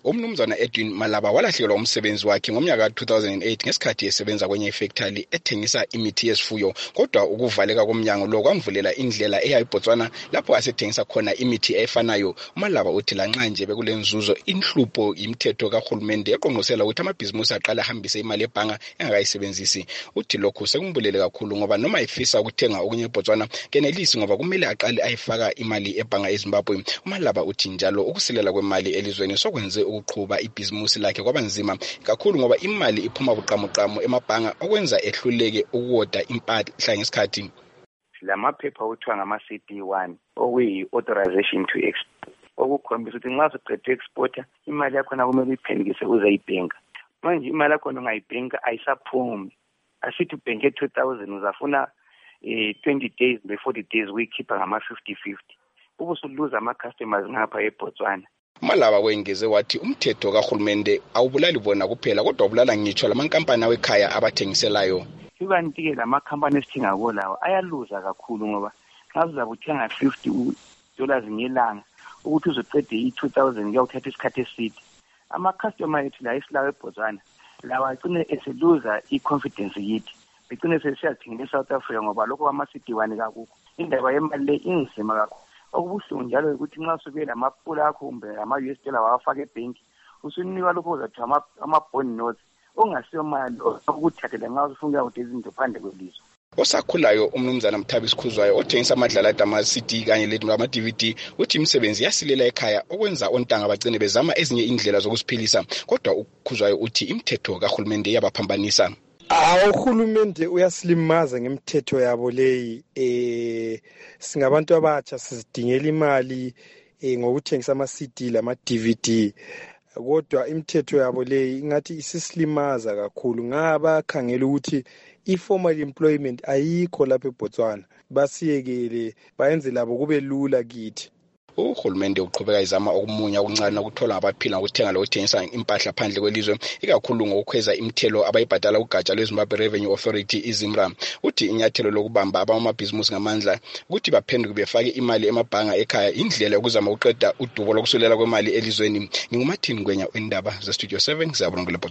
Umnumzana Edwin Malaba walahlekelwa umsebenzi wakhe ngomnyaka ka-2008 ngesikhathi esebenza kwenye ifactory ethengisa imithi yezifuyo, kodwa ukuvaleka komnyango lo kwamvulela indlela eya eBotswana lapho asethengisa khona imithi efanayo. uMalaba uthi lanxa nje bekulenzuzo, inhlupho imithetho kahulumende eqonqosela ukuthi amabhizimusi aqala ahambise imali ebhanga engakayisebenzisi. Uthi lokhu sekumbulele kakhulu ngoba noma efisa ukuthenga okunye eBotswana kenelisi ngoba kumele aqale ayifaka imali ebhanga eZimbabwe. uMalaba uthi njalo ukusilela kwemali elizweni sokwenze ukuqhuba ibhizimusi lakhe kwabanzima kakhulu ngoba imali iphuma buqamuqamu emabhanga okwenza ehluleke ukuwoda impahla ngesikhathi. Lamaphepha okuthiwa ngama-CP1 okuyi-authorization to export okukhombisa ukuthi nxa usuqede exporter imali yakhona kumele uyiphendukise uze ibhenka. Manje imali yakhona ungayibhenka ayisaphumi. Asithi ubhenke 2,000 uzafuna 20 days be 40 days uyikhipha ngama-50-50. Ubusuluza ama-customers ngapha eBotswana. uMalaba wengeze wathi umthetho kahulumende awubulali bona kuphela kodwa ubulala ngitsho lamankampani awekhaya abathengiselayo. Ikanti-ke lamakhampani esithenga kuwo lawo ayaluza kakhulu ngoba nxa uzabe uthenga $50 ngelanga ukuthi uzoqede i-2,000 kuyawuthatha isikhathi eside. Ama-customer ethu la esilawo eBotswana lawo agcine eseluza i-confidence yithi. Begcine sesiyathenga eSouth Africa ngoba lokho kwama-CP1 kakukho. Indaba yemali le inzima kakhulu. Okubuhlungu njalo ukuthi nxa usubuye lamapula akho kumbe ama-US dollar wawafaka ebhenki usunikwa lokho uzathiwa ama-bond notes ongasiyo mali okuthathele nxa usufuna ukuthi izinto phandle kwelizwe. Osakhulayo umnumzana Mthabisi Khuzwayo othengisa amadlala ama-CD kanye lama-DVD uthi imisebenzi yasilela ekhaya okwenza ontanga bagcine bezama ezinye indlela zokusiphilisa, kodwa uKhuzwayo uthi imithetho kahulumende iyabaphambanisa. Uhulumende uyasilimaza ngemithetho yabo leyi. Singabantu abatsha sizidingela imali ngokuthengisa ama-CD lama-DVD, kodwa imithetho yabo leyi ingathi isisilimaza kakhulu. Ngabakhangela ukuthi i-formal employment ayikho lapha eBotswana, basiyekele bayenze labo kube lula kithi. Uhulumende uqhubeka izama okumunya okuncane ukuthola abaphila ngokuthenga lokuthengisa impahla phandle kwelizwe, ikakhulu ngokukhweza imithelo abayibhadala kugatsha lweZimbabwe Revenue Authority iZIMRA. Uthi inyathelo lokubamba abamabhizimusi ngamandla ukuthi baphenduke befake imali emabhanga ekhaya indlela yokuzama ukuqeda udubo lokusulela kwemali elizweni. NginguMartin Ngwenya, indaba ze Studio 7 zabonongela.